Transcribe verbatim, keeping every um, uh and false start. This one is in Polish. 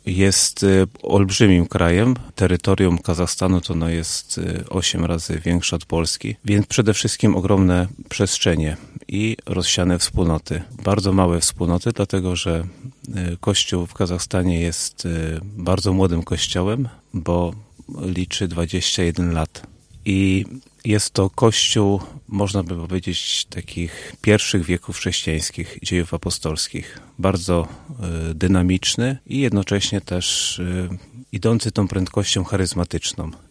jest y, olbrzymim krajem. Terytorium Kazachstanu to no jest osiem razy większe od Polski, więc przede wszystkim ogromne przestrzenie i rozsiane wspólnoty. Bardzo małe wspólnoty, dlatego że y, Kościół w Kazachstanie jest y, bardzo młodym kościołem, bo liczy dwadzieścia jeden lat. I jest to kościół, można by powiedzieć, takich pierwszych wieków chrześcijańskich, dziejów apostolskich. Bardzo y, dynamiczny i jednocześnie też y, idący tą prędkością charyzmatyczną.